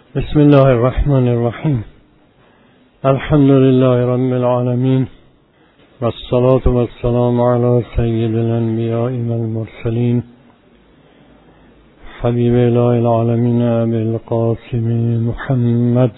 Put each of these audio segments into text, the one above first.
بسم الله الرحمن الرحیم. الحمد لله رب العالمین والصلاة والسلام علی سید الانبیاء والمرسلین حبیب الله العالمین ابی القاسم محمد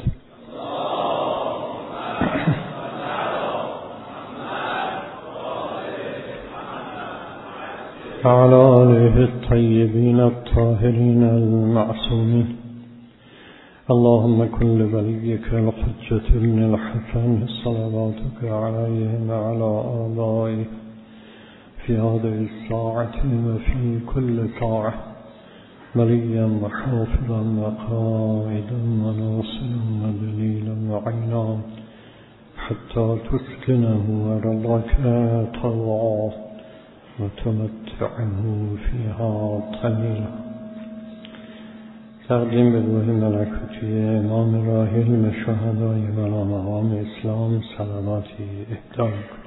وعلى آله الطیبین الطاهرین المعصومین. اللهم كن لوليك الحجة ابن الحسن صلواتك عليه وعلى آبائه في هذه الساعة وفي كل ساعة وليا وحافظا وقائدا وناصرا ودليلا وعينا حتى تسكنه أرضك طوعا وتمتعه فيها طويلا. تقدیم به روح ملکوتی امام راحل شهدای و مقام اسلام صلواتی اهدا کنید.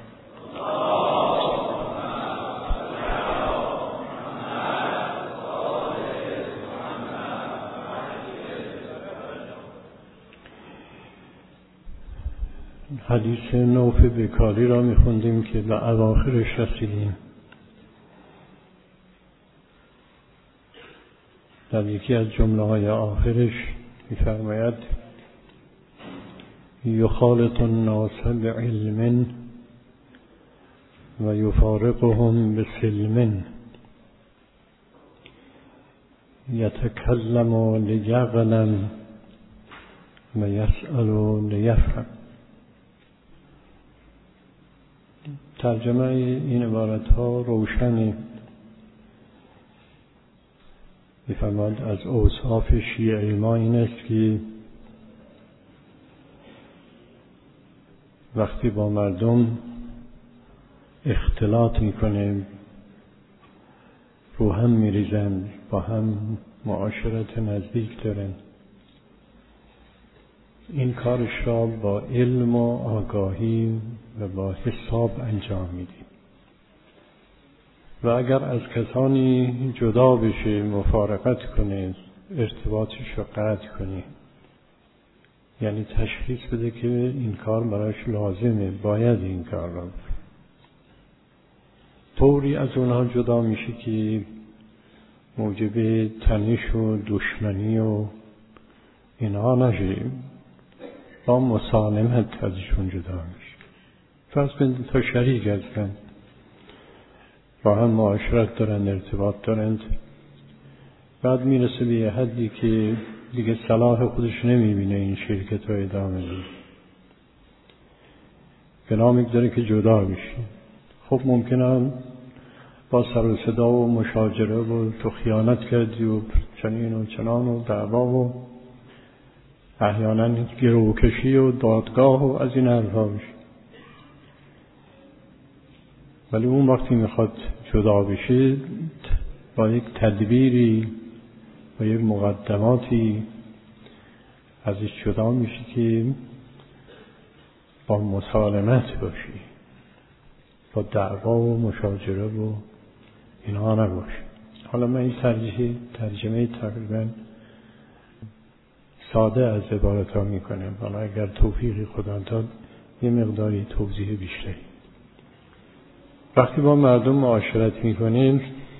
حدیث نوف بکاری را میخوندیم که به اواخرش رسیدیم. در یکی از جمله‌های آخرش می‌فرماید یخالط الناس بعلم و یفارقهم بسلم یتکلم لیعلم و یسأل لیفهم. ترجمه این عبارت‌ها روشنه. می‌فرماید از اوصاف شیعه ما این است که وقتی با مردم اختلاط میکنه رو هم میریزن، با هم معاشرت نزدیک دارن، این کارش را با علم و آگاهی و با حساب انجام میدیم. و اگر از کسانی جدا بشه، مفارقت کنه، ارتباطش رو قطع کنه، یعنی تشخیص بده که این کار براش لازمه، باید این کار را بکنه، طوری از اونها جدا میشه که موجب تنش و دشمنی و اینها نشه، با مسالمت ازشون جدا میشه. فرض کنید تا شریک هستن، با هم معاشرت دارن، ارتباط دارند، بعد میرسه به یه حدی که دیگه صلاح خودش نمیبینه این شرکت رو ادامه بده، بنا میگذاره که جدا بشه. خب ممکنه با سر و صدا و مشاجره و تو خیانت کردی و چنین و چنان و دعوا و احیانا گروکشی و دادگاه و از این حرفا بشه. ولی اون وقتی میخواد جدا بشه با یک تدبیری و یک مقدماتی ازش جدا میشه که با مسالمت باشه، با دعوا و مشاجره و اینها نباشه. حالا من این ترجمه تقریبا ساده از عبارت ها میکنم، حالا اگر توفیق خدا داد یه مقداری توضیح بیشتری. وقتی با مردم معاشرت میکنیم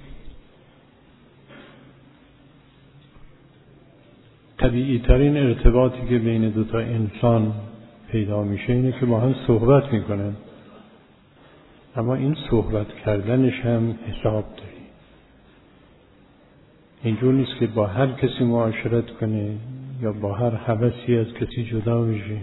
طبیعی ترین ارتباطی که بین دوتا انسان پیدا میشه اینه که با هم صحبت میکنن، اما این صحبت کردنش هم حساب داره. اینجور نیست که با هر کسی معاشرت کنه یا با هر هوسی از کسی جدا بشه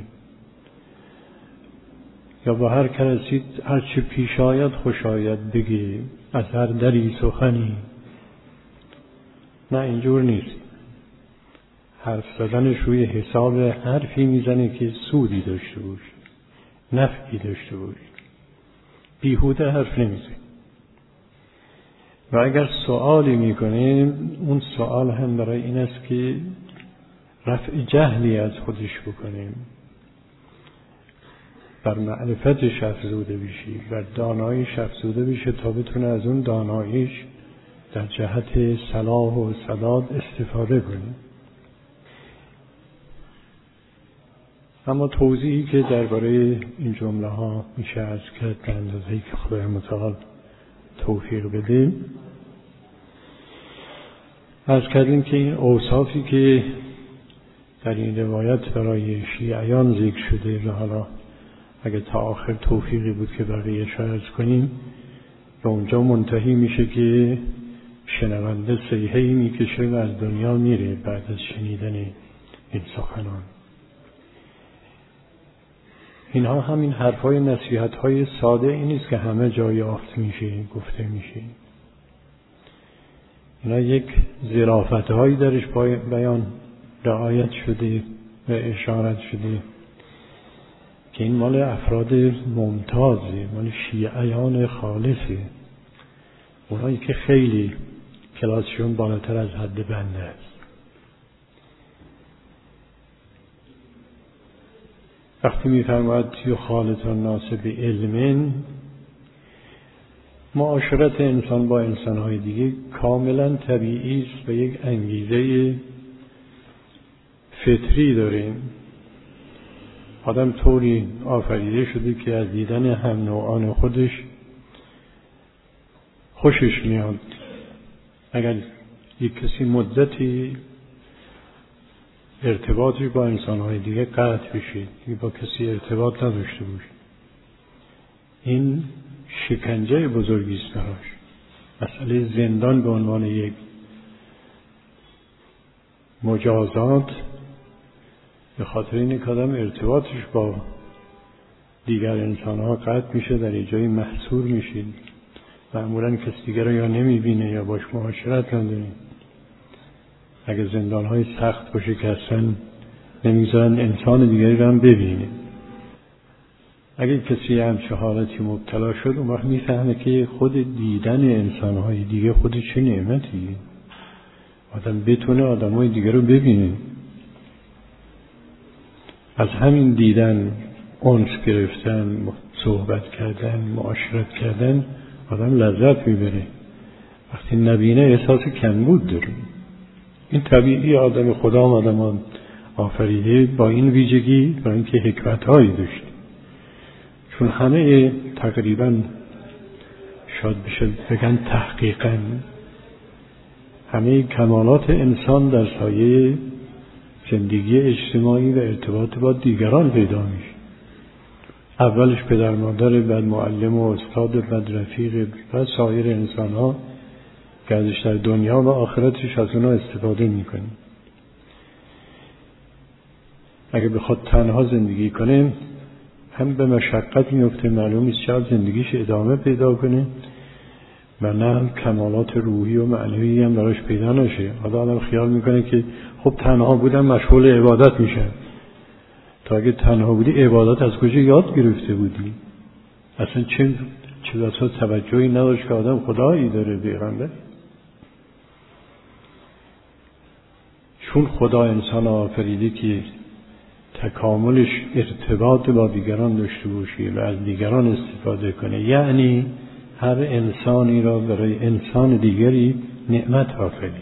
یا با هر کسی هر چه پیش آید خوش آید بگی، از هر دری سخنی. نه، اینجور نیست. حرف زدنش روی حساب حرفی میزنه که سودی داشته باشه، نفعی داشته باشه، بیهوده حرف نمیزنه. و اگر سوالی میکنه اون سوال هم برای این است که رفع جهلی از خودش بکنه، بر معرفتش افزوده بشی، بر داناییش افزوده بشه تا بتونه از اون داناییش در جهت صلاح و سداد استفاده کنه. اما توضیحی که درباره این جمله ها میشه عرض کرد به اندازه‌ای که خدای متعال توفیق بده. عرض کردیم که این اوصافی که در این روایت برای شیعیان ذکر شده و حالا اگه تا آخر توفیقی بود که بقیه‌اش عرض کنیم، به اونجا منتهی میشه که شنونده صیحه‌ای میکشه و از دنیا میره بعد از شنیدن این سخنان. اینها همین حرفای نصیحت‌های ساده این نیست که همه جای یافت میشه گفته میشه. اینا یک ظرافت‌هایی درش بیان رعایت شده و اشارت شده که این مال افراد ممتازه، مال شیعیان خالصه، اونایی که خیلی کلاسشون بالاتر از حد بنده است. وقتی می‌فرماید یخالط الناس بعلم، معاشرت انسان با انسان‌های دیگه کاملا طبیعی است و یک انگیزه فطری داره. آدم طوری آفریده شده که از دیدن هم نوعان خودش خوشش میاد. اگر یک کسی مدتی ارتباطش با انسان‌های دیگه قطع بشه، با کسی ارتباط نداشته باشه، این شکنجه بزرگی است براش. مسئله زندان به عنوان یک مجازات به خاطر اینه که آدم ارتباطش با دیگر انسان‌ها قطع میشه، در یه جایی محصور میشه، معمولاً کسی دیگر رو یا نمیبینه یا باش معاشرت نداره. اگه زندان‌های سخت باشه که اصلا نمیذارن انسان دیگری رو هم ببینه. اگه کسی همچه حالتی مبتلا شد، اون وقت میفهمه که خود دیدن انسان‌های دیگه خود چه نعمتی. آدم بتونه آدم‌های دیگه رو ببینه. از همین دیدن، انس گرفتن، صحبت کردن، معاشرت کردن، آدم لذت میبره. وقتی نبینه احساس کمبود داره. این طبیعی آدم خدا آدم آفریده با این ویژگی، با اینکه حکمت‌هایی داشت. چون همه تقریبا شاید بشه بگن تحقیقاً همه کمالات انسان در سایه زندگی اجتماعی و ارتباط با دیگران پیدا میشه. اولش پدر مادر، بعد معلم و استاد، بعد رفیق و سایر انسان ها که ازش در دنیا و آخرتش از اونا استفاده میکنه. اگه بخواد تنها زندگی کنه هم به مشقت میفته، معلوم نیست شاید زندگیش ادامه پیدا کنه و نه هم کمالات روحی و معنوی هم براش پیدا نشه. حالا آدم خیال میکنه که خب تنها بودم مشغول عبادت میشم. تا اگه تنها بودی عبادت از کجا یاد گرفته بودی؟ اصلا چه بسا توجهی نداشت که آدم خدایی داره پیغمبر. چون خدا انسان آفریده که تکاملش ارتباط با دیگران داشته باشه و از دیگران استفاده کنه، یعنی هر انسانی را برای انسان دیگری نعمت آفریده.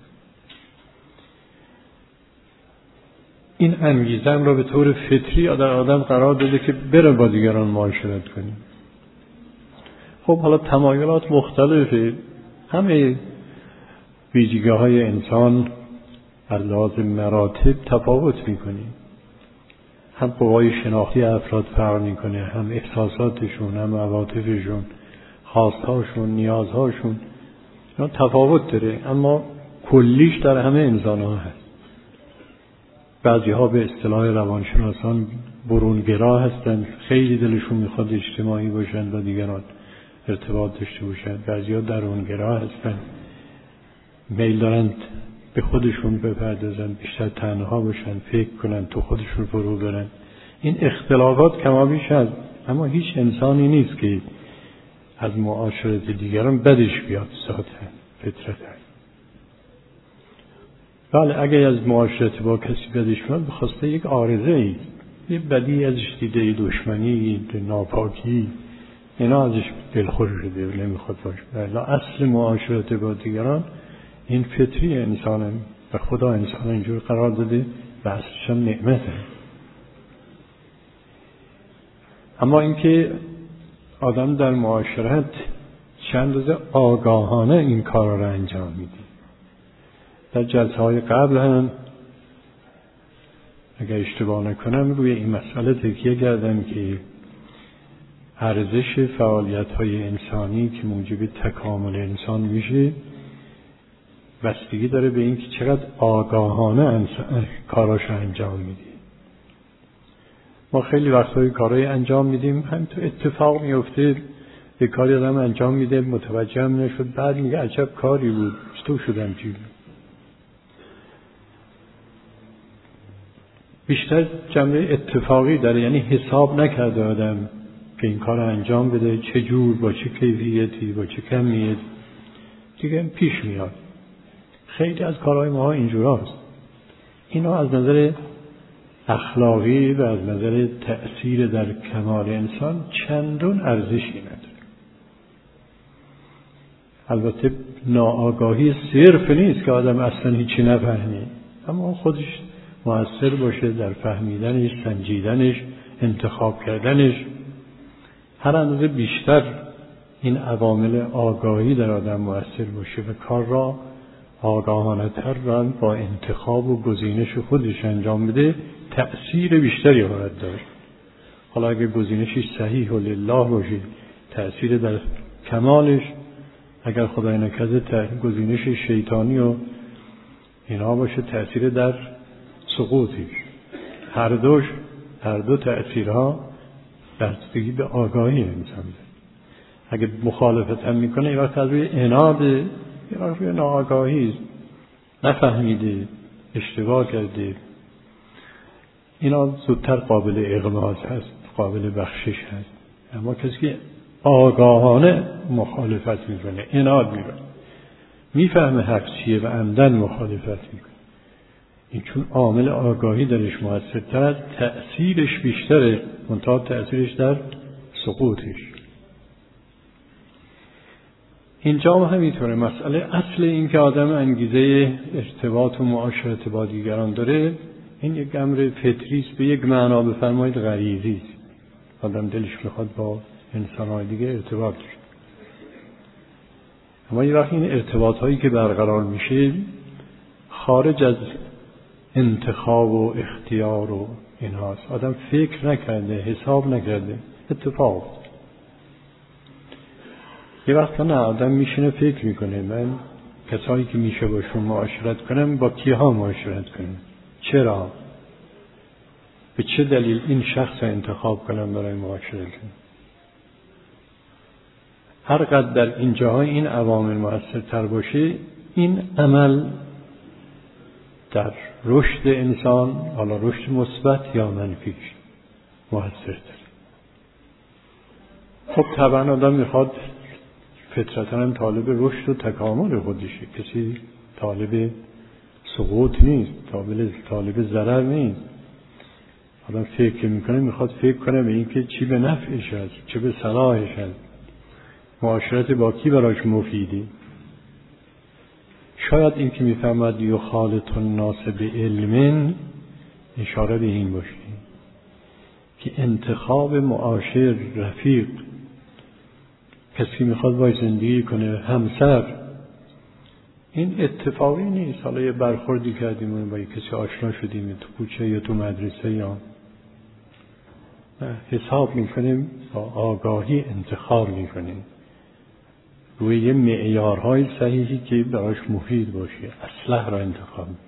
این انگیزه را به طور فطری در آدم قرار داده که بره با دیگران معاشرت کنه. خب حالا تمایلات مختلفه، همه ویژگی‌های انسان از لحاظ مراتب تفاوت میکنه. هم قوای شناختی افراد فرق میکنه، هم احساساتشون، هم عواطفشون، خواستهاشون، نیازهاشون تفاوت داره، اما کلیش در همه انسان ها هست. بعضی ها به اصطلاح روانشناسان برونگرا هستند، خیلی دلشون میخواد اجتماعی باشند و دیگران ارتباط داشته باشند. بعضی ها درونگرا هستند، میل دارند به خودشون بپردازن، بیشتر تنها باشن، فکر کنن، تو خودشون فرو برن. این اختلافات کمابیش هست، اما هیچ انسانی نیست که از معاشرت دیگران بدش بیاد. ذاتاً فطرتاً بله، اگه از معاشرت با کسی بدش بیاد بخواسته یک عارضه‌ای، یه بدی ازش دیده، دشمنی، ناپاکی، اینا ازش دلخور شده و نمیخواد باشه. بله، اصل معاشرت با دیگران این فطری انسانه و خدا انسان اینجور قرار داده و اصلش هم نعمته. اما اینکه آدم در معاشرت چند روز آگاهانه این کار را انجام میده. در جلسه‌های قبل هم اگر اشتباه نکنم روی این مسئله تکیه کردم که ارزش فعالیت‌های انسانی که موجب تکامل انسان میشه بستگی داره به اینکه چقدر آگاهانه کاراش انجام میده. ما خیلی وقتایی کارهای انجام میدیم همینطور اتفاق میفته، به کاری آدم انجام میده متوجه هم نشد، بعد میگه عجب کاری بود چطور شدم چی. بیشتر جنبه اتفاقی داره، یعنی حساب نکرده آدم که این کار انجام بده چه جور، با چه کیفیتی، با چه کمیت، دیگه پیش میاد. خیلی از کارهای ما اینجوراست. اینا از نظر اخلاقی و از نظر تأثیر در کمال انسان چندان ارزشی نداره. البته ناآگاهی صرف نیست که آدم اصلا هیچی نفهمه، اما خودش مؤثر باشه در فهمیدنش، سنجیدنش، انتخاب کردنش. هر اندازه بیشتر این عوامل آگاهی در آدم مؤثر باشه و کار را آگاهانه تر با انتخاب و گزینش خودش انجام بده، تأثیر بیشتری خواهد داشت. حالا اگه گزینشش صحیح و لله باشه، تأثیر در کمالش. اگر خدای نکرده گزینش شیطانی و اینا باشه، تأثیر در سقوطش. هر دو تأثیرها بستگی به آگاهی انسان داره. اگه مخالفت هم میکنه یه وقت از روی عناد، یه وقت روی ناآگاهی، نفهمیده، اشتباه کرده، اینا زودتر قابل اغماض هست، قابل بخشش هست. اما کسی که آگاهانه مخالفت میکنه، عناد میکنه، میفهمه حق چیه و عمدن مخالفت میکنه، این چون عامل آگاهی درش موثرتر است، تأثیرش بیشتره، منتها تأثیرش در سقوطش. اینجا هم همینطوره. مسئله اصل این که آدم انگیزه ارتباط و معاشرت با دیگران داره، این یک امر فطری است، به یک معنا بفرمایید غریزی است. آدم دلش میخواد با انسان‌های دیگه ارتباط داشته. اما یه وقت این ارتباط هایی که برقرار میشه خارج از انتخاب و اختیار و اینهاست، آدم فکر نکرده، حساب نکرده، اتفاق. یه وقت نه آدم میشینه فکر میکنه من کسایی که میشه باشون معاشرت کنم با کیها معاشرت کنم، چرا، به چه دلیل این شخص رو انتخاب کنم برای معاشرت کنم. هر قدر در این جاهای این عوامل مؤثرتر باشه، این عمل در رشد انسان، حالا رشد مثبت یا منفیش، مؤثرتر. خب طبعا آدم میخواد فطرتاً هم طالب رشد و تکامل خودشه، کسی طالب سقوط نیست، طالب ضرر نیست. آدم فکر میکنه، میخواد فکر کنه به این که چی به نفعش هست، چه به صلاحش هست، معاشرت با کی براش مفیدی. شاید این که میفهمد یخالط الناس بعلم اشاره به این باشه که انتخاب معاشر، رفیق، کسی میخواد باید زندگی کنه، همسر، این اتفاقی نیست. حالا یه برخوردی کردیم و با کسی آشنا شدیم تو کوچه یا تو مدرسه، یا حساب میکنیم، با آگاهی انتخاب میکنیم روی یه معیارهای صحیحی که براش مفید باشه، اصلح را انتخاب میکنیم.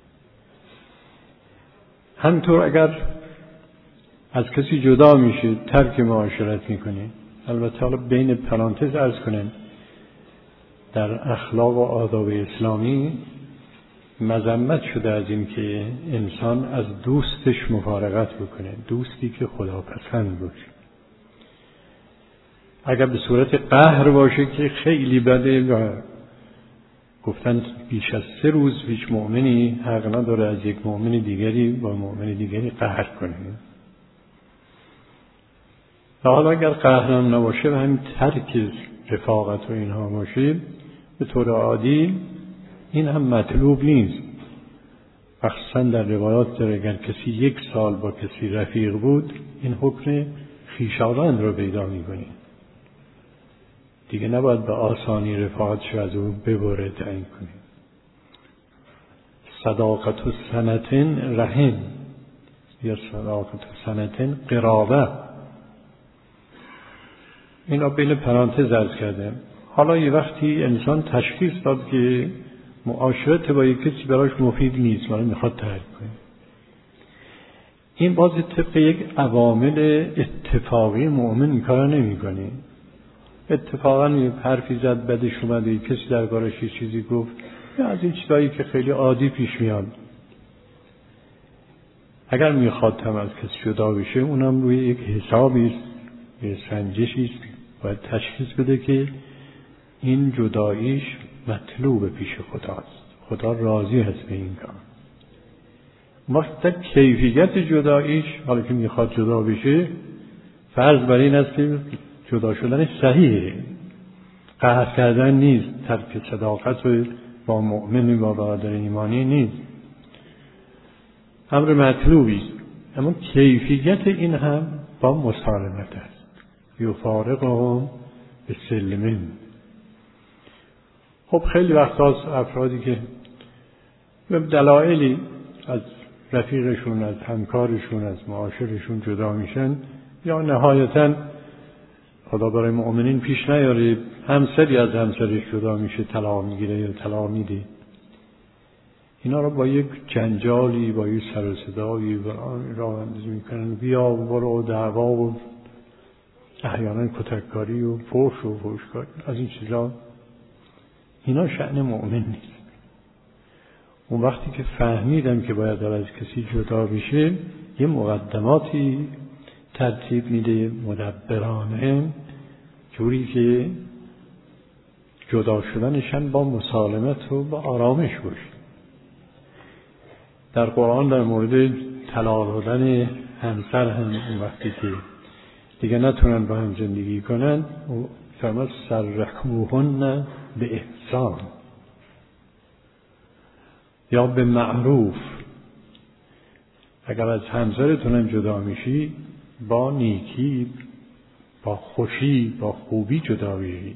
همطور اگر از کسی جدا میشه، ترک معاشرت میکنه. البته حالا بین پرانتز عرض کنم، در اخلاق و آداب اسلامی مذمت شده از این که انسان از دوستش مفارقت بکنه، دوستی که خداپسند باشه. اگر به صورت قهر باشه که خیلی بده، و گفتن بیش از 3 روز هیچ مؤمنی حق نداره از یک مؤمن دیگری با مؤمن دیگری قهر کنه. و حالا اگر قهر هم نباشه و همین ترک رفاقت و اینها باشه، به طور عادی این هم مطلوب نیست. مخصوصا در روایات داره اگر کسی 1 سال با کسی رفیق بود، این حکم خویشاوند رو پیدا میکنی. دیگه نباید به آسانی رفاقتش از او ببره تعیین کنی. صداقت و سنتن رحم یا صداقت و سنتن قرابه. اینا بین پرانتز عرض کردم. حالا یه وقتی انسان تشخیص داد که معاشرت با یک کسی براش مفید نیست، ولی میخواد ترک کنه، این باز طبق یک عوامل اتفاقی مؤمن این کارا نمی‌کنه. اتفاقا یه حرفی زد، بدش اومد، یک کسی دربارش یه چیزی گفت، یا از این چیزایی که خیلی عادی پیش میاد. اگر میخواد هم از کسی جدا بشه، اونم روی یک حسابی است، یه سنجشی است، باید تشخیص بده که این جداییش مطلوب پیش خداست، خدا راضی هست به این کار. وقتی کیفیت جداییش، حالا که میخواد جدا بشه، فرض بر این است که جدا شدن صحیحه، قهر کردن نیست، ترک صداقت با مؤمن با برادر ایمانی نیست، امر مطلوبی است. اما کیفیت این هم با مسالمت است. یفارقهم بسلم. خب خیلی وقتا افرادی که به دلایلی از رفیقشون، از همکارشون، از معاشرشون جدا میشن، یا نهایتاً خدا برای مؤمنین پیش نیاره همسری از همسرش جدا میشه، طلاق میگیره یا طلاق میده، اینا رو با یک جنجالی، با یک سر و صدایی راه اندازی میکنن، بیا و برو و دعوا و احیانا کتککاری و فحش و فحشکاری، از این چیزا. اینا شأن مؤمن نیست. اون وقتی که فهمیدم که باید از کسی جدا بشه، یه مقدماتی ترتیب میده مدبرانه، جوری که جدا شدنشن با مسالمت و با آرامش باشه. در قرآن در مورد طلاق دادن همسر هم اون وقتی که دیگه نتونن با هم زندگی کنن، فرمود سرحوهن به احسان یا به معروف. اگر از همسرتونم جدا میشی، با نیکی، با خوشی، با خوبی جدا بشید،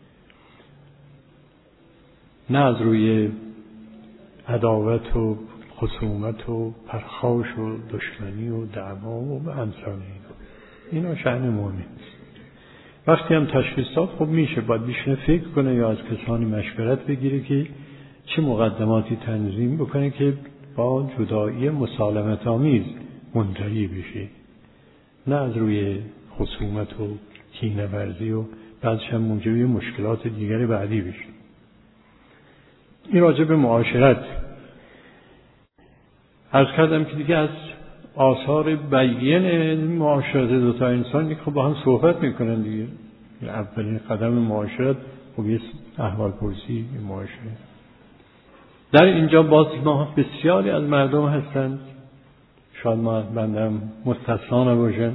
نه از روی عداوت و خصومت و پرخاش و دشمنی و دعوا و امثال اینا شأن مؤمن. وقتی هم تشخیص داد، خب میشه باید بیشتر فکر کنه یا از کسانی مشورت بگیره که چه مقدماتی تنظیم بکنه که با جدایی مسالمت آمیز منتهی بشه، نه از روی خصومت و کینه ورزی و بعدش هم موجب مشکلات دیگری بعدی بشه. این راجع به معاشرت. عرض کردم که دیگه از آثار بیان معاشرت دوتا انسان که با هم صحبت میکنن دیگه. اولین قدم معاشرت خب یه احوال پرسی معاشرت. در اینجا باز ما بسیاری از مردم هستند، شاید ما بندم مستثنا نباشن،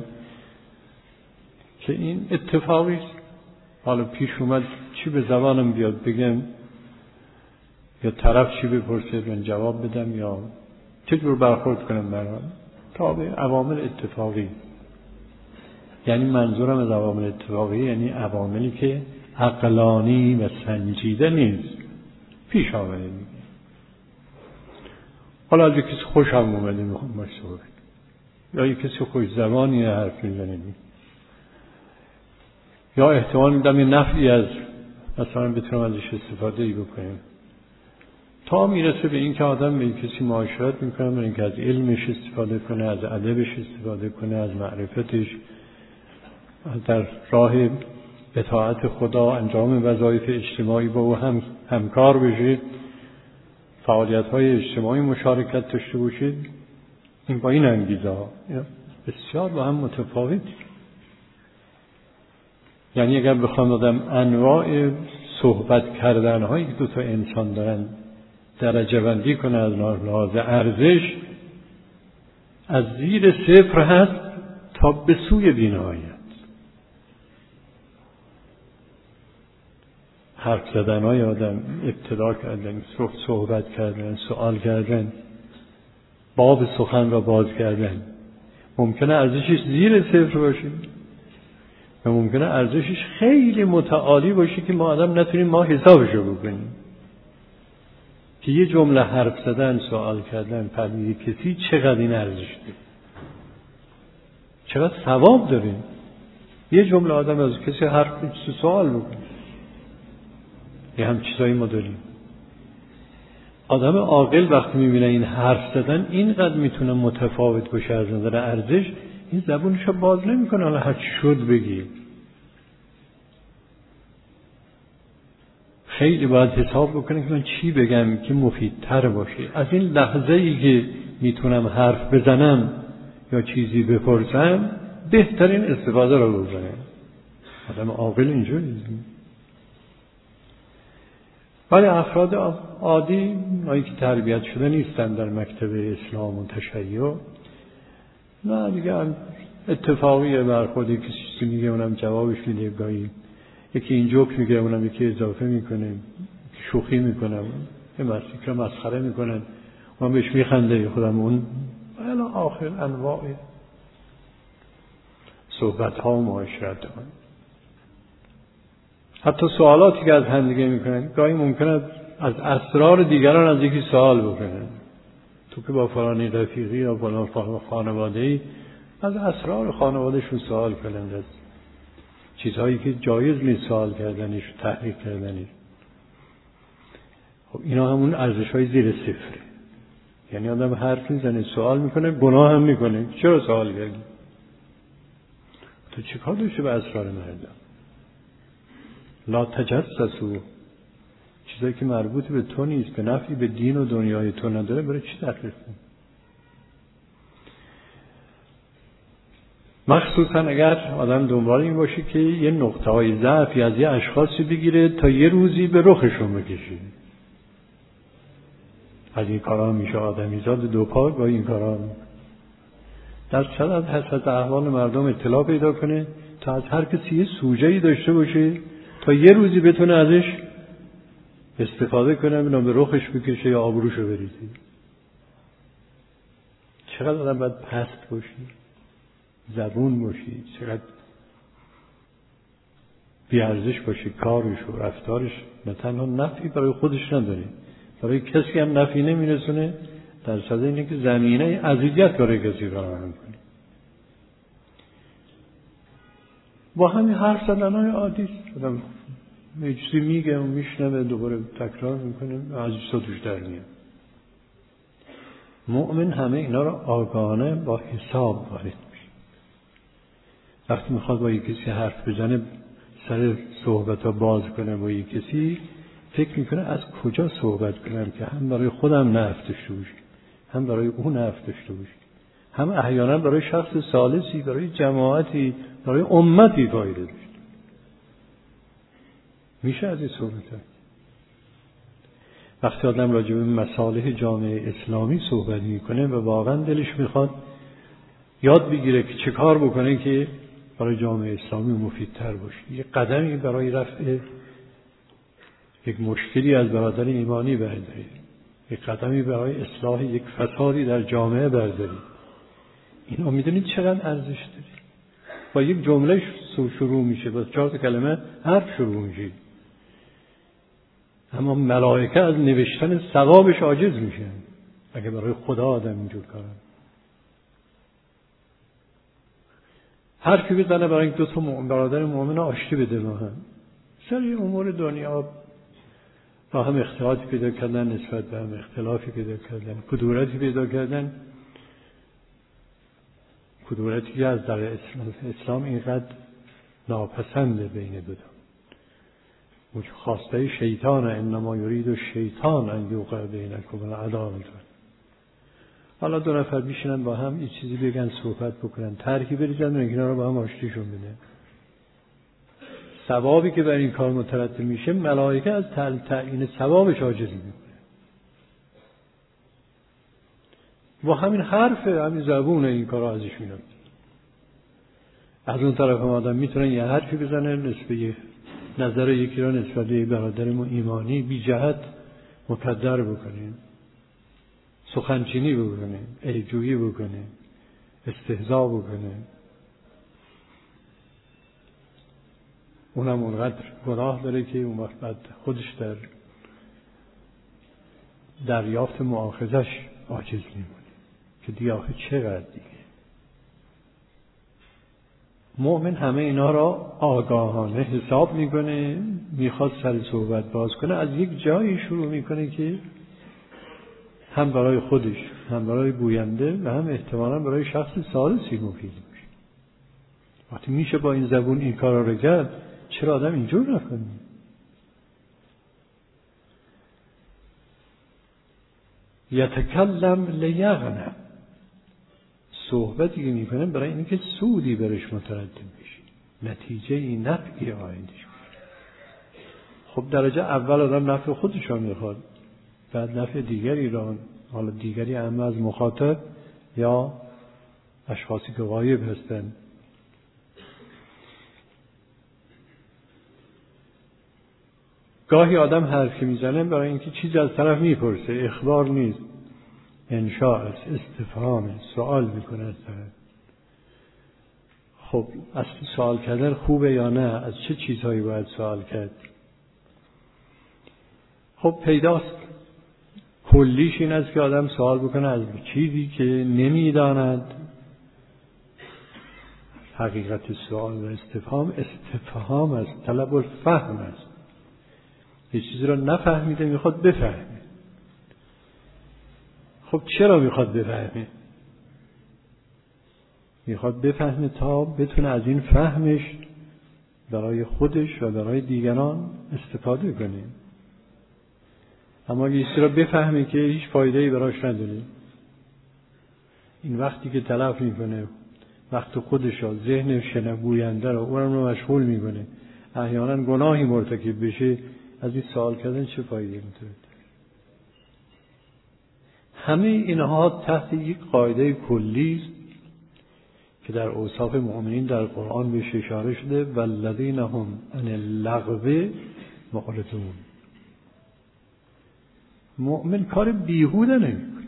که این اتفاقی حالا پیش اومد، چی به زبانم بیاد بگم یا طرف چی بپرسه من جواب بدم یا چطور برخورد کنم برام، تابع عوامل اتفاقی. یعنی منظورم از عوامل اتفاقی یعنی عواملی که عقلانی و سنجیده نیست، پیش آمده میگه. حالا از کسی خوش هم اومده میخوام باش صحبت، یا یک کسی خوش زبانی حرف میزنه، یا احتمال میدم یه نفعی از مثلا بتونم ازش استفاده ای بکنیم، تا میرسه به این که آدم به کسی معاشرت میکنه، برای اینکه از علمش استفاده کنه، از ادبش استفاده کنه، از معرفتش، در راه اطاعت خدا انجام وظایف اجتماعی با او همکار بشه، فعالیت‌های اجتماعی مشارکت داشته باشید. این با این انگیزه بسیار با هم متفاوت. یعنی اگر بخوام آدم انواع صحبت کردن‌هایی که دو تا انسان دارن درجه بندی کنه از لحاظ ارزش، از زیر صفر هست تا به سوی بی‌نهایت. حرف زدن‌های آدم، ابتدا کردن، صحبت کردن، سوال کردن، باب سخن را باز کردن، ممکنه ارزشش زیر صفر باشه، و ممکنه ارزشش خیلی متعالی باشه که ما آدم نتونیم ما حسابشو بکنیم. که یه جمله حرف زدن، سوال کردن، پرده کسی چقدر این ارزش داره، چقدر ثواب داره. یه جمله آدم از کسی حرف سوال بکنه، یه هم چیزایی ما داریم. آدم عاقل وقتی میبینه این حرف زدن اینقدر میتونه متفاوت باشه از نظر ارزش، این زبونشو باز نمیکنه حالا هر چی شد بگی. خیلی باید حساب بکنه که من چی بگم که مفیدتر باشه. از این لحظه ای که میتونم حرف بزنم یا چیزی بپرسم بهترین استفاده رو بکنم. آدم عاقل اینجوریه. ولی افراد عادی، اونایی که تربیت شده نیستن در مکتب اسلام و تشیع، نه دیگه اتفاقیه برخوردی که چیزی میگه اونم جوابش میده، گاهی یکی این جوک میگه اونم یکی اضافه میکنه، شوخی میکنه، یه مسخره میکنن، من بهش میخنده، خودم اون الی آخر انواع صحبت ها و معاشرت ها. حتی سوالاتی که از هم دیگه میکنن، گاهی ممکنه از اسرار دیگران از یکی سوال بکنن. تو که با فلانی رفیقی یا فلان خانواده‌ای از اسرار خانوادهشون سوال کنن، از چیزهایی که جایز نیست سوال کردنش و تحقیق کردنش. خب اینا همون ارزش‌های زیر صفره. یعنی آدم حرف میزنه، سوال میکنه، گناه هم میکنه. چرا سوال کردی؟ تو چیکار داشتی به اسرار مردم؟ لا تجسسوا، چیزایی که مربوط به تو نیست، به نفعی به دین و دنیای تو نداره، برای چی تحقیق کنی؟ مخصوصا اگر آدم دنبال این باشه که یه نقطه‌های ضعفی از یه اشخاصی بگیره تا یه روزی به رخشون بکشه. از این کارا میشه آدمیزاد دوپا با این کارا در صدد هست از احوال مردم اطلاع پیدا کنه تا از هر کسی یه سوژه‌ای داشته باشه تا یه روزی بتونه ازش استفاده کنه، اینا به رخش بکشه یا آبروشو بریزه. چقدر آدم باید پست باشی، زبون باشی، چقدر بیارزش باشی، کارش و رفتارش نه تنها نفعی برای خودش نداره، برای کسی هم نفعی نمیرسونه، در صدد اینه که زمینه اذیت برای کسی فراهم کنه. با همین حرف زدن‌های عادی آدم یه چیزی میگه و میشنوه، دوباره تکرار میکنه، از صدوش در میاد. مؤمن همه اینا رو آگاهانه با حساب وارد میشه. وقتی میخواد با یک کسی حرف بزنه، سر صحبت ها باز کنه با یک کسی، فکر میکنه از کجا صحبت کنم که هم برای خودم نفع داشته باشه، هم برای اون نفع داشته باشه، هم احیانا برای شخص ثالثی، برای جماعتی، برای امتی فایده داشته. میشه از این صحبت ها. وقتی آدم راجع به مصالح جامعه اسلامی صحبت میکنه و واقعا دلش میخواد یاد بگیره که چه کار بکنه که برای جامعه اسلامی مفیدتر باشه، یک قدمی برای رفع یک مشکلی از برادر ایمانی برداری، یک قدمی برای اصلاح یک فسادی در جامعه برداری، اینا میدونید چقدر ارزش داره. با یک جمله شروع میشه، با 4 کلمه حرف شروع میشه، اما ملائکه از نوشتن ثوابش عاجز میشن اگه برای خدا آدم اینجور کاره. حرفی بزنه برای این 2 تا برادر مؤمن آشتی بده با هم، سری امور دنیا با هم اختلافی پیدا کردن، نسبت به هم اختلافی پیدا کردن، کدورتی پیدا کردن، کدورتی که از در اسلام اینقدر ناپسنده بین دو تا. خواسته شیطان، انما یرید الشیطان ان یوقع بینکم العداوة. حالا 2 نفر میشینن با هم یه چیزی بگن، صحبت بکنن، طرحی بریزن، اینا رو با هم آشتیشون بده. ثوابی که بر این کار مترتب میشه، ملائکه از تعیین ثوابش عاجز میکنه. با همین حرف، همین زبون این کارا ازش میاد. از اون طرف هم آدم میتونه یه حرفی بزنه، نسبت نظر یکی را نسبت به برادرمون ایمانی بی جهت مکدر بکنیم، سخنچینی بکنه، عیبجویی بکنه، استهزا بکنه. اونم اونقدر گناه داره که اون وقت بعد خودش در دریافت مؤاخذش عاجز میمونه که دیگه آخه چقدر دیگه. مؤمن همه اینا را آگاهانه حساب میکنه، میخواد سر صحبت باز کنه، از یک جایی شروع میکنه که هم برای خودش، هم برای گوینده و هم احتمالاً برای شخص ثالثی مفید باشه. وقتی میشه با این زبون این کارا رو کرد، چرا آدم اینجور نکنه؟ یتکلم لیغنم، صحبتی که میکنه برای اینکه سودی برش مترتب بشه، نتیجه این نفعی آیندش بشه. خب درجه اول آدم نفع خودش رو میخواد، بعد نفع دیگری را، حالا دیگری اما از مخاطب یا اشخاصی که غایب هستند. گاهی آدم حرفی میزنه برای اینکه چیزی از طرف میپرسه، اخبار نیست، انشاء است، استفهام، سوال میکنه از طرف. خب اصل سوال کردن خوبه یا نه؟ از چه چیزهایی باید سوال کرد؟ خب پیداست کلیش این است که آدم سوال بکنه از چیزی که نمیداند. حقیقت سوال و استفهام است، طلب الفهم است. یه چیزی رو نفهمیده میخواد بفهمه. خب چرا میخواد بفهمه؟ میخواد بفهمه تا بتونه از این فهمش برای خودش و برای دیگران استفاده کنه. اما یه چیزی رو بفهمه که هیچ فایده‌ای براش نداره، این وقتی که تلف میکنه، وقت خودش رو، ذهن شنوگوینده رو، اونم رو مشغول میکنه، احیانا گناهی مرتکب بشه، از این سوال کردن چه فایده میتونه؟ همه اینها تحت یک قاعده کلی است که در اوصاف مؤمنین در قرآن بهش اشاره شده، والذین هم عن اللغو معرضون. مؤمن کار بیهوده نمیکنه،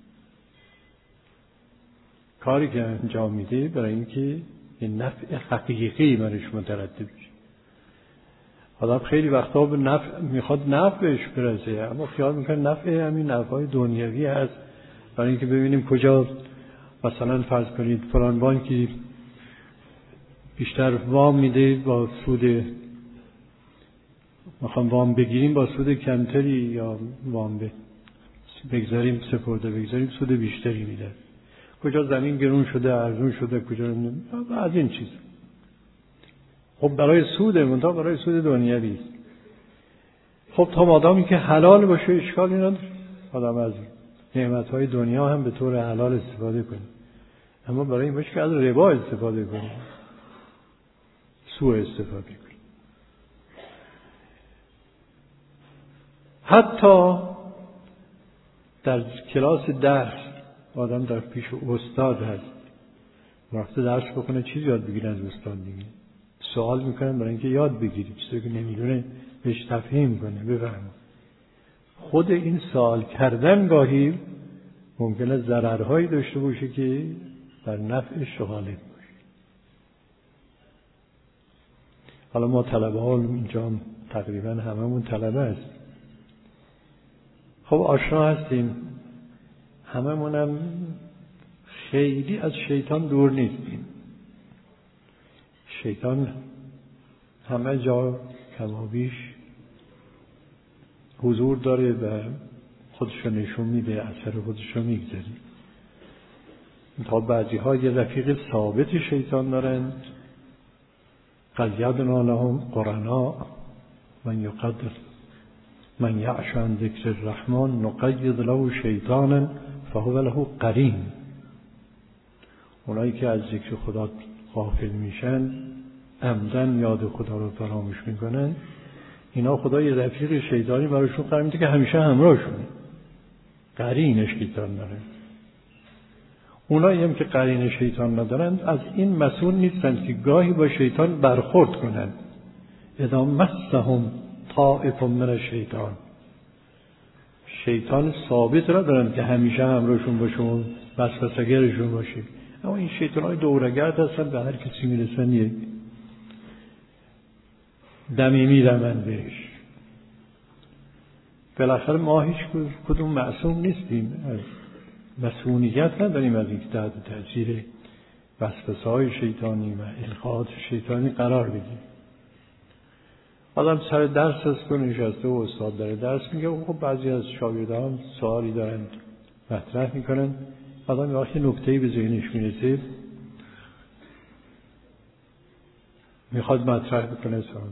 کاری که انجام میده برای اینکه یه نفع حقیقی برش مترتب بشه. آدم خیلی وقتا به نفع میخواد نفعش برسه، اما خیال میکنه نفع همین نفعهای دنیوی هست، برای اینکه ببینیم کجا مثلا فرض کنید فلان بانکی بیشتر وام میده با سود، میخوام وام بگیریم با سود کمتری، یا وام بگذاریم سپرده بگذاریم سود بیشتری میده، کجا زمین گرون شده ارزون شده، کجا از این چیز. خب برای سود، منتها برای سود دنیوی است. خب تا مادامی که حلال باشه اشکالی نداره، آدم از نعمتهای دنیا هم به طور حلال استفاده کنه، اما برای این باشه که از ربا استفاده کنه، سوء استفاده کنه. حتی در کلاس درس آدم در پیش استاد هست، وقتی درس بکنه چیز یاد بگیره از استاد دیگه، سوال میکنن برای اینکه یاد بگیری، چیزی که نمیدونه بهش تفهیم کنه، بفهمه. خود این سوال کردن گاهی ممکنه ضررهایی داشته باشه که بر نفعش غالب باشه. حالا ما طلبه ها اینجا تقریبا هممون طلبه هستیم، خب آشنا هستیم، هممونم خیلی از شیطان دور نیستیم. شیطان همه جا کمابیش حضور داره و خودشو نشون میده، اثر خودشو میگذاره. تا بعضی ها یه رفیق ثابت شیطان دارن، قیدنا لهم قرنا من یعش عن ذکر الرحمن نقید له شیطانا فهو له قرین. اونایی که از ذکر خدا غافل میشن، عمدن یاد خدا رو فراموش میکنن، اینا خدا یه رفیق شیطانی براشون قرار میده که همیشه همراهشونه، قرین شیطان داره. اونایی هم که قرین شیطان ندارن از این مسئول نیستن که گاهی با شیطان برخورد کنن. اذا مسهم طائف من الشیطان، شیطان ثابت را دارن که همیشه همراهشون باشه، وسوسه‌گرشون باشه، اما این شیطان‌های دورگرد هستن، به هر کسی میرسن یک. دمی میرمن بهش. بالاخره ما هیچ کدوم معصوم نیستیم، از مسئولیت نداریم از این تحت تاثیر وسوسه‌های شیطانی و القاءات شیطانی قرار بگیریم. آدم سر درس است و نشسته و استاد داره درس میگه، خب بعضی از شاگردان سوالی دارن مطرح میکنن، آدم وقتی نکته‌ای به ذهنش میرسه میخواد مطرح بکنه سوال.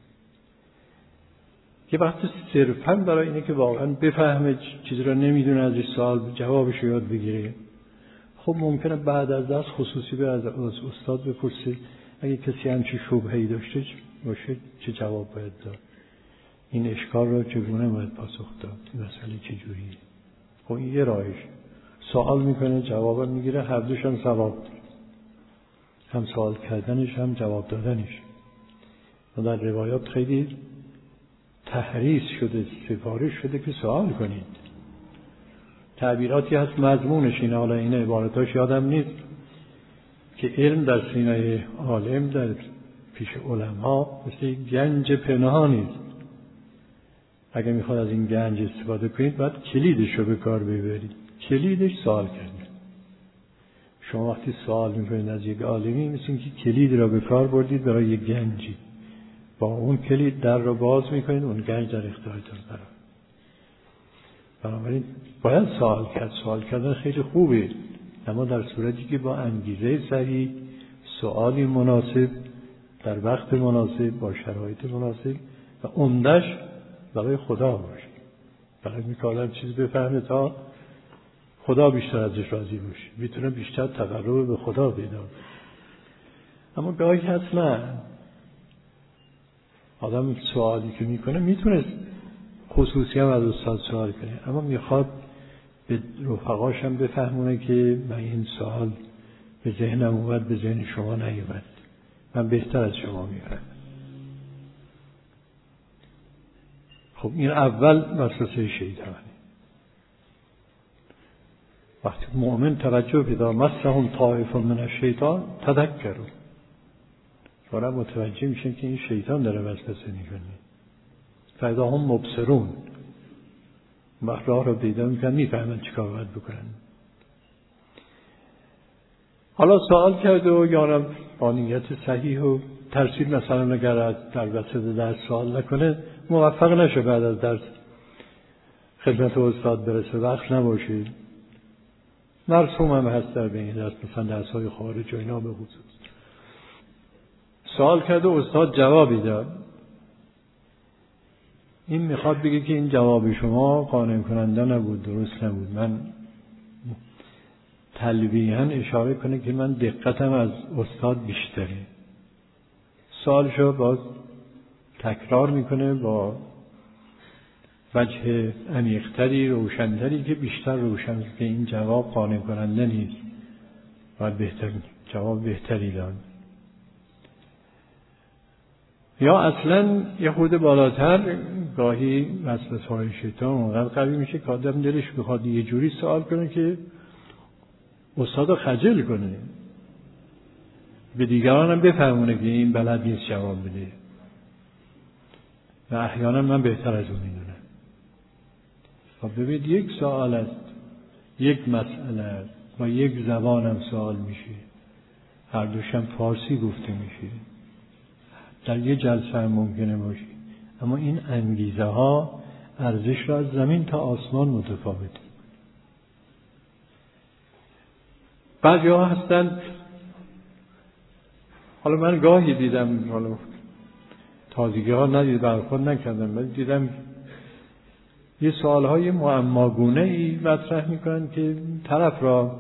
یه وقت صرفاً برای اینه که واقعاً بفهمه چیزی رو نمیدونه، از این سوال جوابش رو یاد بگیره. خب ممکنه بعد از درس خصوصی به از استاد بپرسه اگه کسی همچین شبهه‌ای داشته باشه چه جواب باید داد، این اشکال رو چگونه باید پاسخ داد، این مسئله چجوریه. خب این یه راهش، سوال میکنه جواب میگیره، هر دوش هم ثواب داره، هم سوال کردنش هم جواب دادنش. و در روایات خیلی تحریص شده، سفارش شده که سوال کنید. تعبیراتی هست مضمونش اینه، حالا این عبارتاش یادم نیست، که علم در سینه عالم در پیش علما مثل گنج پنهانی است. اگه میخواد از این گنج استفاده کنید باید کلیدش رو به کار ببرید. کلیدش سوال کردن. شما وقتی سوال میکنید از یک عالمی مثل اینکه کلید را به کار بردید برای یک گنجی، با اون کلید در رو باز میکنید، اون گنج در اختیارتون قرار. بنابراین باید سوال کرد. سوال کردن خیلی خوبه، اما در صورتی که با انگیزه صحیح، سوالی مناسب در وقت مناسب با شرایط مناسب و عمدش برای خدا باشه، برای اینکه آدم چیز بفهمه تا خدا بیشتر ازش راضی باشه، میتونه بیشتر تقرب به خدا پیدا کنه. اما گاهی هست نه، آدم سوالی که میکنه میتونه خصوصی هم از استاد سوال کنه، اما میخواد به رفقاش هم بفهمونه که من این سوال به ذهنم اومد، به ذهن شما نیومد، من بهتر از شما میفهمم. خب این اول وسوسه شیطانه. وقتی مؤمن توجه پیدا مسهم طائف من الشیطان تذکروا، فورا متوجه میشن که این شیطان داره وسوسه میکنه. فاذا هم مبصرون، وقت راه رو پیدا میکنن، میفهمن چیکار باید بکنن. حالا سوال کرد و یارم با نیت صحیح و ترسید مثلا اگر در وسط درس سوال نکنه موفق نشه بعد از درس خدمت استاد برسه، وقت نباشه. مرسوم هم هست در بین درس، مثلا درس‌های خارج و اینا به خصوص. سوال کرد و استاد جوابی داد. این میخواد بگه که این جواب شما قانع کننده نبود، درست نبود. من تلویحاً اشاره کنه که من دقتم از استاد بیشتره. سوالشو باز تکرار میکنه با وجه عمیق‌تری، روشن‌تری که بیشتر روشن که این جواب قانع کننده نیست، باید جواب بهتری داد. یا اصلا یه خورده بالاتر، گاهی وسوسه‌های شیطان اونقدر قوی میشه که آدم دلش بخواد یه جوری سوال کنه که استاد رو خجل کنه، به دیگران هم بفهمونه که این بلد نیست جواب بده و احیانا من بهتر از اون میدونم. خب ببینید یک سوال است، یک مسئله است، با یک زبان هم سوال میشه، هر دوشم فارسی گفته میشه، در یه جلسه هم ممکنه باشه، اما این انگیزه ها ارزش را از زمین تا آسمان متفاوته. بعضی ها هستند، حالا من گاهی دیدم، حالا تازگی ها ندید برخورد نکردم، ولی دیدم یه سوالهای معماگونه ای مطرح میکنن که طرف را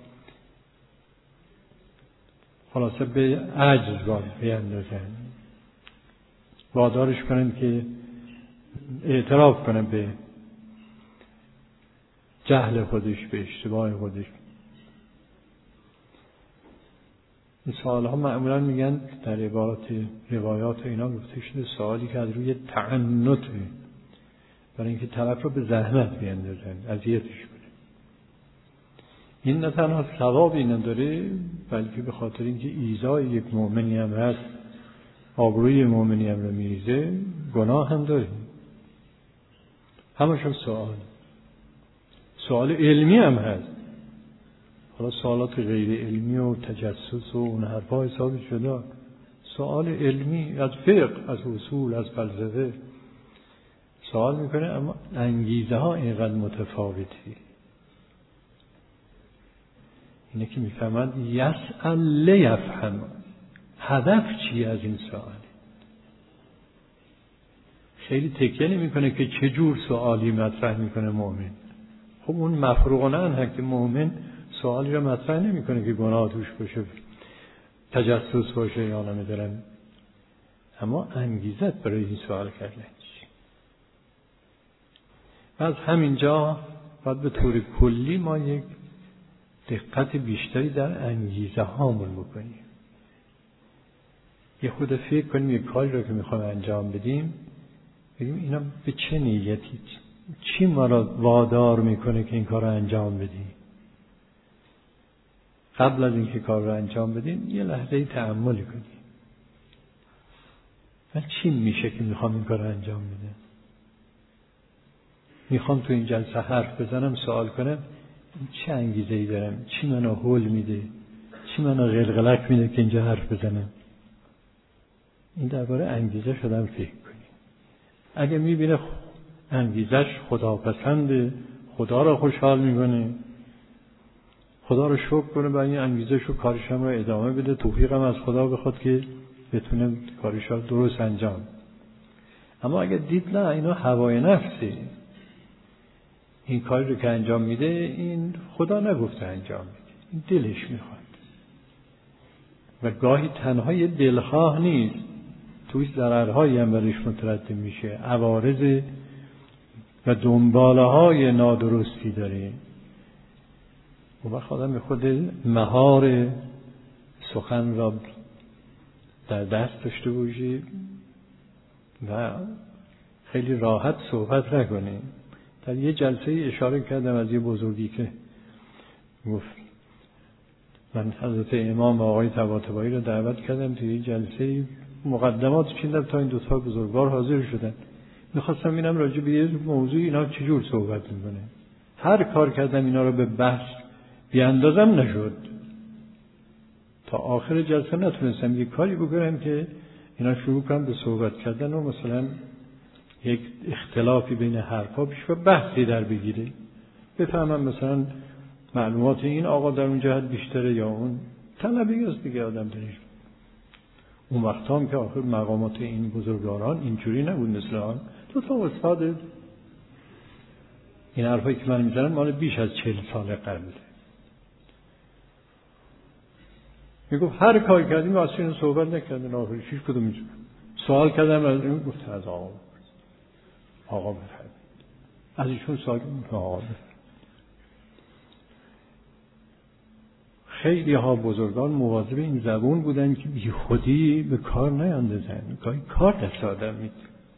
خلاصه به عجز بیندازن، وادارش کنن که اعتراف کنن به جهل خودش، به اشتباه خودش. این سوالها معمولا میگن در روایات اینا گفته شده سوالی که از روی تعنت، برای اینکه طرف رو به زحمت بیندازن، اذیتش کنن. این نه تنها ثوابی نداره، بلکه به خاطر اینکه ایذای یک مؤمنی هم هست آبروی مؤمنی هم رو میریزه، گناه هم داریم. همشون سوال علمی هم هست. حالا سوالات غیر علمی و تجسس و اون حرفا حساب شده. سوال علمی از فقه، از اصول، از فلسفه سوال میکنه، اما انگیزه ها اینقدر متفاوتی. اینه که میفهمند یسأل لیفهم. هدف چی از این سوال؟ خیلی تکیه نمیکنه که چه جور سوالی مطرح میکنه مؤمن. خب اون مفروغانه انه که مؤمن سوالی رو مطرح نمیکنه که گناه توش باشه، تجسس باشه یا نمیدونم. اما انگیزت برای این سوال کردن چی؟ از همینجا باید به طور کلی ما یک دقت بیشتری در انگیزه هامون بکنیم. یه خود فکر کنیم یک کاری رو که میخوایم انجام بدیم، بگیم اینا به چه نیتی، چی ما را وادار میکنه که این کار رو انجام بدیم. قبل از اینکه کار رو انجام بدیم یه لحظه تأمل کنیم. من چی میشه که میخوام این کار رو انجام بدم؟ میخوام تو این جلسه حرف بزنم، سوال کنم چه انگیزه‌ای دارم، چی منو هول میده، چی منو قلقلک میده که اینجا حرف بزنم. این درباره انگیزه شدم فکر کنیم. اگه میبینه انگیزش خداپسنده، خدا را خوشحال میکنه، خدا رو شکر کنه برای این انگیزش رو، کارشم رو ادامه بده، توفیقم از خدا بخواد که بتونه کارش رو درست انجام. اما اگه دید نه اینا هوای نفسه، این کاری رو که انجام میده این خدا نگفته انجام میده، این دلش میخواد. و گاهی تنها یه دلخواه نیست، توی ضررهایی هم برش مترتب میشه، عوارض و دنباله های نادرستی داره. و وقت آدم خود مهار سخن را در دست داشته باشی و خیلی راحت صحبت نکنی. در یه جلسه اشاره کردم از یه بزرگی که گفت من حضرت امام و آقای طباطبایی رو دعوت کردم توی یه جلسه، مقدمات چیندم تا این دوتا بزرگوار حاضر شدن. میخواستم ببینم راجع به یه موضوع اینا چجور صحبت میکنه. هر کار کردم اینا رو به بحث بیاندازم نشد. تا آخر جلسه نتونستم یک کاری بکنم که اینا شروع کنم به صحبت کردن و مثلا یک اختلافی بین حرفا پیش و بحثی در بگیره. بفهمم مثلا معلومات این آقا در اون جهت بیشتره یا اون، طلبی است دیگه آدم داریم. اون وقت هم که آخر مقامات این بزرگواران اینجوری نبود مثل آن. تو تا استاد این حرفایی که من میزنم مال بیش از 40 سال قبله. میگفت هر کاری کردیم واسه این صحبت نکردن، آخرش هیچ کدوم می‌جوره. سوال کردم از این، گفت از آقا بفرمایید. از ایشون سوال کردم آقا بفرمایید. خیلی ها بزرگان مواظب این زبون بودن که بی خودی به کار نیاندازن، گاهی کار دست آدم میده.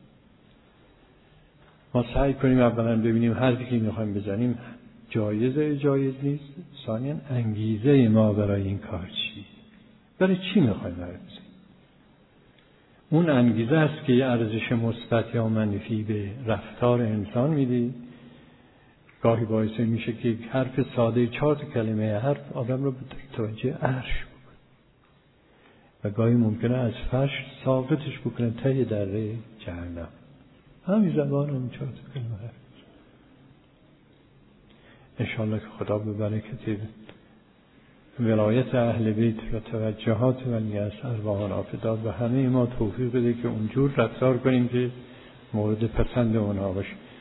ما سعی کنیم اولا ببینیم حرفی که میخوایم بزنیم جایزه جایز نیست، ثانیاً انگیزه ما برای این کار چی، برای چی میخوایم حرف بزنیم. اون انگیزه است که یه ارزش مثبت یا منفی به رفتار انسان میده. گاهی باعث میشه که یک حرف ساده 4 کلمه حرف آدم رو به توجه عرش بکنه و گاهی ممکنه از فرش ساقطش بکنه ته دره جهنم. همین زبان هم 4 کلمه حرف. انشاءالله که خدا به برکت ولایت اهل بیت و توجهات ولی از ارواحان آفداد و همه ما توفیق بده که اونجور رفتار کنیم که مورد پسند اونها باشه.